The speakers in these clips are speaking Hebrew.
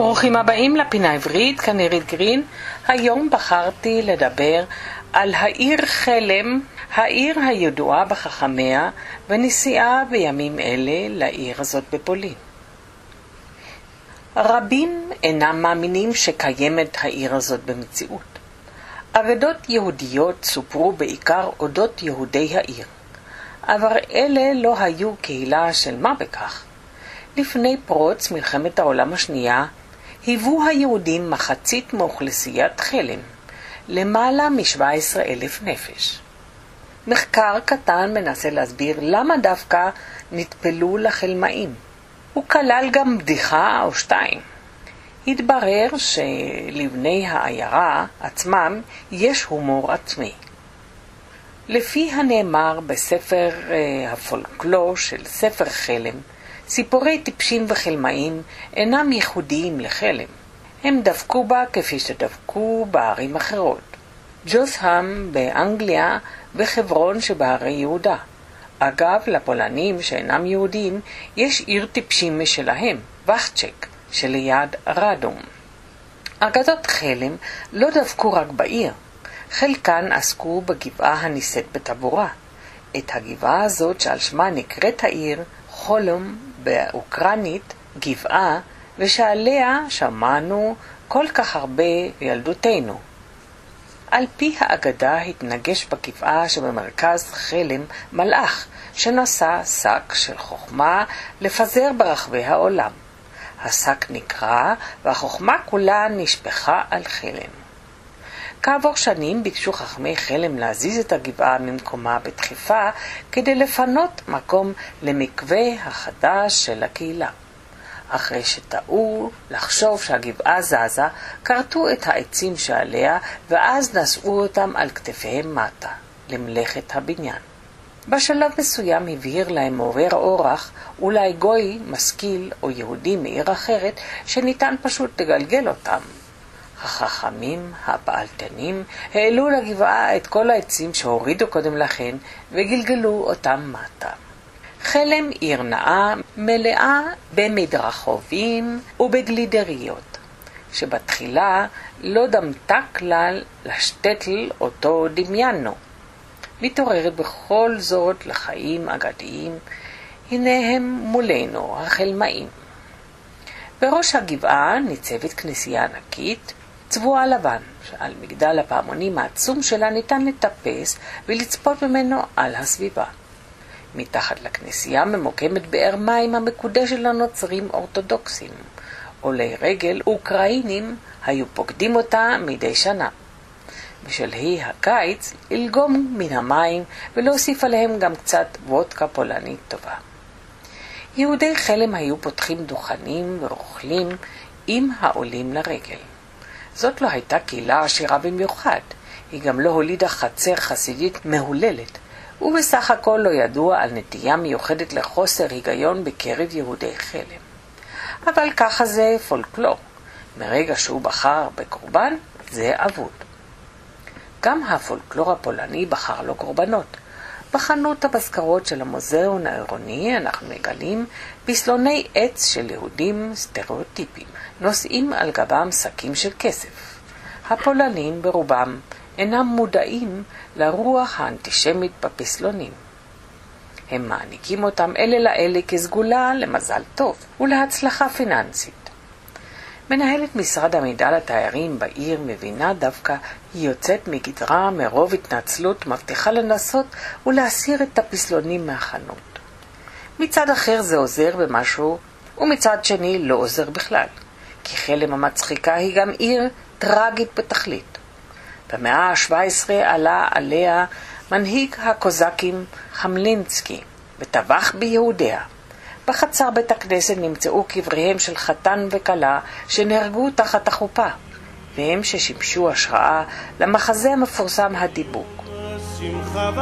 ברוכים הבאים לפינה עברית, כאן עירית גרין. היום בחרתי לדבר על העיר חלם, העיר הידועה בחכמיה, ונסיעה בימים אלה לעיר הזאת בפולין. רבים אינם מאמינים שקיימת העיר הזאת במציאות. אגדות יהודיות סופרו בעיקר אודות יהודי העיר, אבל אלה לא היו קהילה של מה בכך. לפני פרוץ מלחמת העולם השנייה, היוו היהודים מחצית מאוכלוסיית חלם, למעלה מ-17,000 נפש. מחקר קטן מנסה להסביר למה דווקא נטפלו לחלמאים. הוא כלל גם בדיחה או שתיים. התברר שלבני העיירה עצמם יש הומור עצמי. לפי הנאמר בספר הפולקלור של ספר חלם, סיפורי טיפשים וחלמאים אינם ייחודיים לחלם. הם דבקו בה כפי שדבקו בערים אחרות. ג'וסהאם באנגליה וחברון שבערי יהודה. אגב, לפולנים שאינם יהודים יש עיר טיפשים משלהם, וחצ'ק, שליד רדום. אגדות חלם לא דבקו רק בעיר. חלקן עסקו בגבעה הנישאת בטבורה. את הגבעה הזאת שעל שמה נקראת העיר חולם באוקראינית גבעה, ושעליה שמענו כל כך הרבה ילדותנו. על פי האגדה התנגש בגבעה שבמרכז חלם מלאך שנשא שק של חוכמה לפזר ברחבי העולם. השק נקרע והחוכמה כולה נשפכה על חלם. כעבור שנים ביקשו חכמי חלם להזיז את הגבעה ממקומה בדחיפה כדי לפנות מקום למקווה החדש של הקהילה. אחרי שטעו לחשוב שהגבעה זזה, קרטו את העצים שעליה ואז נשאו אותם על כתפיהם מטה, למלאכת הבניין. בשלב מסוים הבהיר להם מעובר אורח, אולי גוי, משכיל או יהודי מעיר אחרת, שניתן פשוט לגלגל אותם. החכמים הפעלתנים העלו לגבעה את כל העצים שהורידו קודם לכן וגלגלו אותם מטה. חלם עיר נאה מלאה במדרחובים ובגלידריות, שבתחילה לא דמתה כלל לשטטל אותו דמיינו. מתעוררת בכל זאת לחיים אגדיים, הנה הם מולנו החלמאים. בראש הגבעה ניצבת כנסייה ענקית, צבוע לבן, שעל מגדל הפעמונים העצום שלה ניתן לטפס ולצפות ממנו על הסביבה. מתחת לכנסייה ממוקמת באר מים המקודשת לנוצרים אורתודוקסים. עולי רגל אוקראינים היו פוקדים אותה מדי שנה. בשלהי הקיץ ללגום מן המים ולהוסיף עליהם גם קצת וודקה פולנית טובה. יהודי חלם היו פותחים דוכנים ורוכלים עם העולים לרגל. זאת לא הייתה קהילה עשירה במיוחד, היא גם לא הולידה חצר חסידית מהוללת, ובסך הכל לא ידוע על נטייה מיוחדת לחוסר היגיון בקרב יהודי חלם. אבל ככה זה פולקלור, מרגע שהוא בחר בקורבן, זה אבוד. גם הפולקלור הפולני בחר לו קורבנות. בחנות המזכרות של המוזיאון העירוני אנחנו מגלים פסלוני עץ של יהודים סטריאוטיפיים, נושאים על גבם שקים של כסף. הפולנים ברובם אינם מודעים לרוח האנטישמית בפסלונים. הם מעניקים אותם אלה לאלה כסגולה למזל טוב ולהצלחה פיננסית. מנהלת משרד המידע לתיירים בעיר מבינה דווקא היא יוצאת מגדרה מרוב התנצלות, מבטיחה לנסות ולהסיר את הפסלונים מהחנות. מצד אחר זה עוזר במשהו, ומצד שני לא עוזר בכלל, כי חלם המצחיקה היא גם עיר טרגית בתכלית. במאה ה-17 עלה עליה מנהיג הקוזקים חמלינסקי וטבח ביהודיה. בחצר בית הכנסת נמצאו קבריהם של חתן וכלה שנהרגו תחת החופה, והם ששימשו השראה למחזה המפורסם הדיבוק. שמחה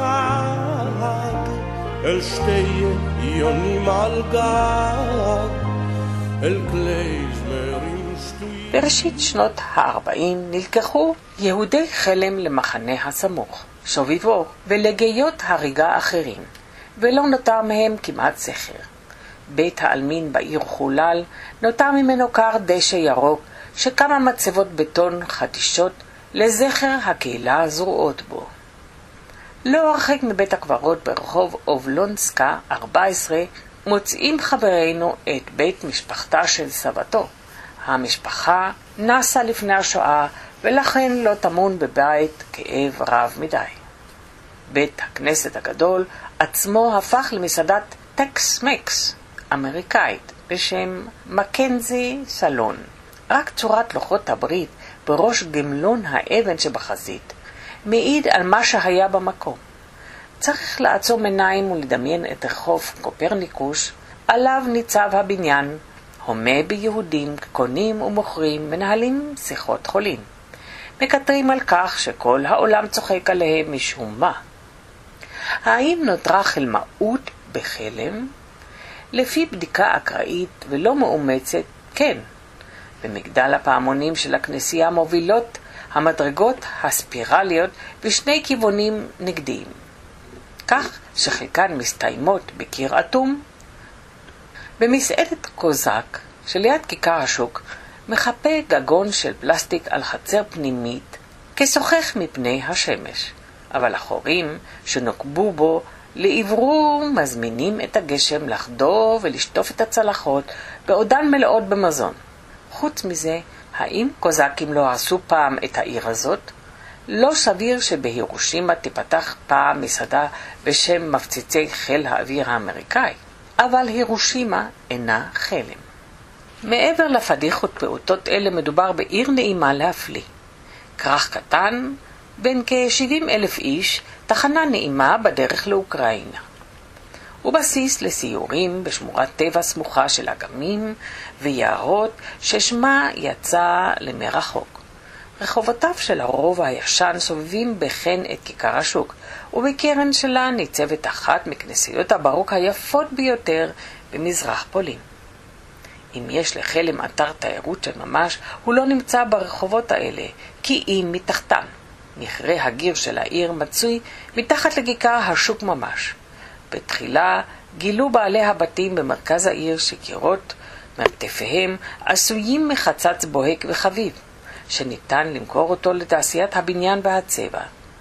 וחג אל שתי יונים על גג אל קלייזמרים שטויים. בראשית שנות ה-40 נלקחו יהודי חלם למחנה הסמוך, שוביבור, ולגיות הריגה אחרים, ולא נותר מהם כמעט זכר. בית העלמין בעיר חולל נותר ממנו קר דשא ירוק שכמה מצבות בטון חדישות לזכר הקהילה הזרועות בו. לא הרחק מבית הקברות ברחוב אובלונסקה 14 מוצאים חברינו את בית משפחתה של סבתו. המשפחה נסה לפני השואה ולכן לא טמון בבית כאב רב מדי. בית הכנסת הגדול עצמו הפך למסעדת טקס-מקס אמריקאית בשם מקנזי סלון. רק צורת לוחות הברית בראש גמלון האבן שבחזית מעיד על מה שהיה במקום. צריך לעצום עיניים ולדמיין את רחוב קופרניקוס, עליו ניצב הבניין, הומה ביהודים, קונים ומוכרים, מנהלים שיחות חולין. מקטרים על כך שכל העולם צוחק עליהם משום מה. האם נותרה חלמאות בחלם? לפי בדיקה אקראית ולא מאומצת, כן. במגדל הפעמונים של הכנסייה מובילות המדרגות הספירליות בשני כיוונים נגדיים, כך שחלקן מסתיימות בקיר אטום. במסעדת קוזק שליד כיכר השוק מחפה גגון של פלסטיק על חצר פנימית כשוחך מפני השמש, אבל החורים שנוקבו בו לעברו מזמינים את הגשם לחדור ולשטוף את הצלחות בעודן מלאות במזון. חוץ מזה, האם קוזקים לא עשו פעם את העיר הזאת? לא סביר שבהירושימה תיפתח פעם מסעדה בשם מפציצי חיל האוויר האמריקאי, אבל הירושימה אינה חלם. מעבר לפדיחות פעוטות אלה מדובר בעיר נעימה להפליא. כרך קטן, בין כ-70,000 איש, תחנה נעימה בדרך לאוקראינה. ובסיס לסיורים בשמורת טבע סמוכה של אגמים ויערות ששמה יצא למרחוק. רחובותיו של הרובע הישן סובבים בחן את כיכר השוק, ובקרן שלה ניצבת אחת מכנסיות הברוק היפות ביותר במזרח פולין. אם יש לחלם אתר תיירות של ממש, הוא לא נמצא ברחובות האלה, כי אם מתחתן. מכרה הגיר של העיר מצוי מתחת לכיכר השוק ממש. בתחילה גילו בעלי הבתים במרכז העיר שקירות מרתפיהם עשויים מחצץ בוהק וחביב, שניתן למכור אותו לתעשיית הבניין והצבע.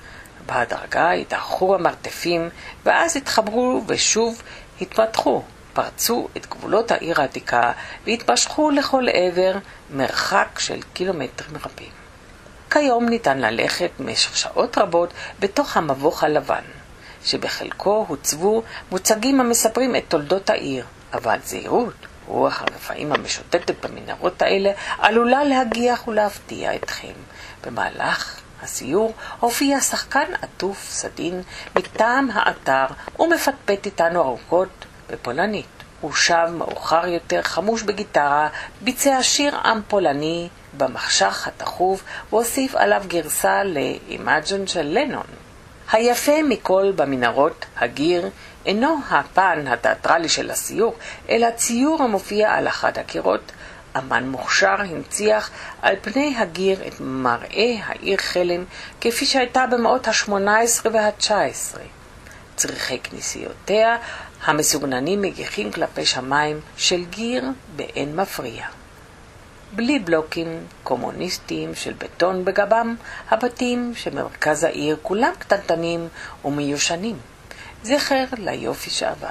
בהדרגה התארחו המרתפים, ואז התחברו ושוב התפתחו, פרצו את גבולות העיר העתיקה והתמשכו לכל עבר מרחק של קילומטרים רבים. כיום ניתן ללכת במשך שעות רבות בתוך המבוך הלבן, שבחלקו הוצבו מוצגים המספרים את תולדות העיר, אבל זהירות, רוח הרפאים המשוטטת במנהרות האלה עלולה להגיח ולהפתיע אתכם. במהלך הסיור הופיע שחקן עטוף סדין מטעם האתר ומפטפט איתנו ארוכות בפולנית. הוא שב מאוחר יותר חמוש בגיטרה, ביצע שיר עם פולני במחשך התחוב והוסיף עליו גרסה לאימג'ן של לנון. היפה מכל במנהרות הגיר אינו הפן התיאטרלי של הסיור, אלא ציור המופיע על אחד הקירות. אמן מוכשר הנציח על פני הגיר את מראה העיר חלם כפי שהייתה במאות ה-18 וה-19. צריכי כנסיותיה המסוגננים מגיחים כלפי שמיים של גיר באין מפריע. בלי בלוקים קומוניסטיים של בטון בגבם, הבתים שמרכז העיר כולם קטנטנים ומיושנים. זכר ליופי שעבד.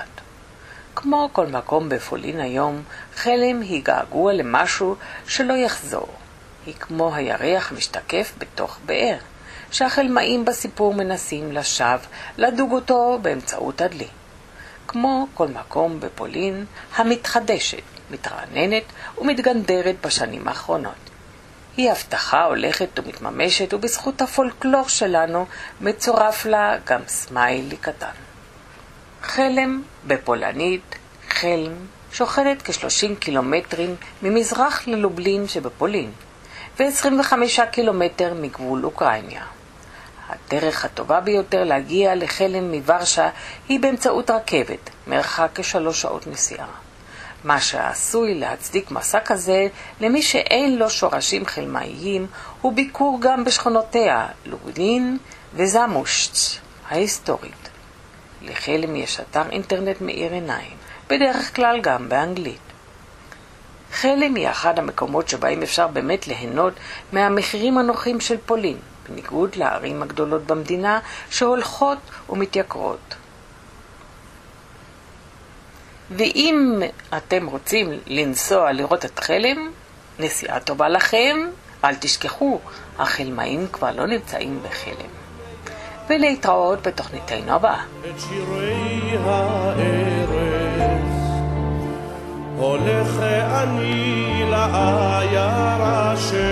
כמו כל מקום בפולין היום, חלם היא געגוע למשהו שלא יחזור. היא כמו הירח משתקף בתוך באר, שהחלמאים בסיפור מנסים לשווא לדוג אותו באמצעות הדלי. כמו כל מקום בפולין המתחדשת, מתרעננת ומתגנדרת בשנים האחרונות. היא הבטחה הולכת ומתממשת, ובזכות הפולקלור שלנו מצורף לה גם סמיילי קטן. חלם בפולנית, חלם, שוכנת כ-30 קילומטרים ממזרח ללובלין שבפולין, ו-25 קילומטר מגבול אוקראינה. הדרך הטובה ביותר להגיע לחלם מוורשה היא באמצעות רכבת, מרחק כ3 שעות נסיעה. מה שעשוי להצדיק מסע כזה למי שאין לו שורשים חלמאיים הוא ביקור גם בשכונותיה, לובלין וזמושץ ההיסטורית. לחלם יש אתר אינטרנט מאיר עיניים, בדרך כלל גם באנגלית. חלם היא אחד המקומות שבהם אפשר באמת ליהנות מהמחירים הנוחים של פולין, בניגוד לערים הגדולות במדינה שהולכות ומתייקרות. ואם אתם רוצים לנסוע לראות את חלם, נסיעה טובה לכם, אל תשכחו, החלמאים כבר לא נמצאים בחלם. ולהתראות בתוכניתנו הבאה. את שירי הארץ הולך אני לעיירה